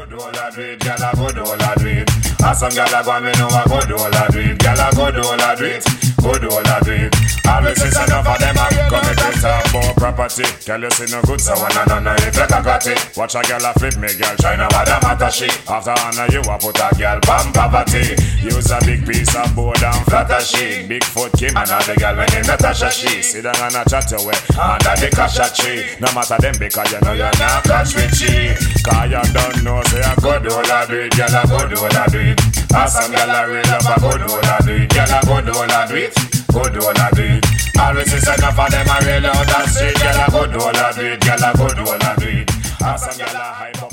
good old a do it, gyal a good old a do it. And some gyal a go and me know a good old a do it, gyal a good old a do it, good old a do it. Always is enough of them a come to talk about property. Gyal you see no good, so one and none if you got it. Watch a gyal a flip me, gyal try no bother matter she. After honor you a put a gyal bam poverty. Use a big piece of board and flatter she. Big foot Kim and all the gyal when they Natasha she. Sit down and a chat your way under the casha tree. No matter them because you know you're not catch with she. Cause you don't know say a good old a do it, gyal a good old a do it. And some gyal a real up a good old a do it, gyal a good old a do it, good old a do it. Always is enough of them a real out that street, gyal a good old a do it, gyal a good old a do it. And some gyal a hype